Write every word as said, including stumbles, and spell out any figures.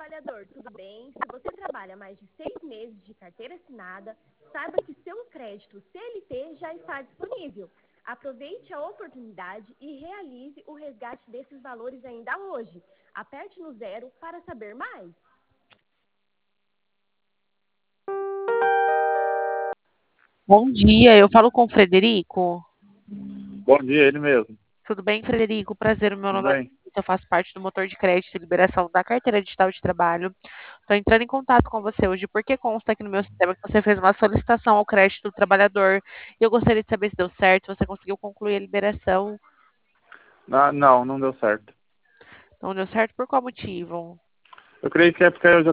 trabalhador, tudo bem? Se você trabalha mais de seis meses de carteira assinada, saiba que seu crédito C L T já está disponível. Aproveite a oportunidade e realize o resgate desses valores ainda hoje. Aperte no zero para saber mais. Bom dia, eu falo com o Frederico. Bom dia, ele mesmo. Tudo bem, Frederico? Prazer, o meu Tudo nome é bem? Larissa, eu faço parte do motor de crédito e liberação da carteira digital de trabalho. Estou entrando em contato com você hoje porque consta aqui no meu sistema que você fez uma solicitação ao crédito do trabalhador e eu gostaria de saber se deu certo, você conseguiu concluir a liberação. Ah, não, não deu certo. Não deu certo por qual motivo? Eu creio que é porque eu já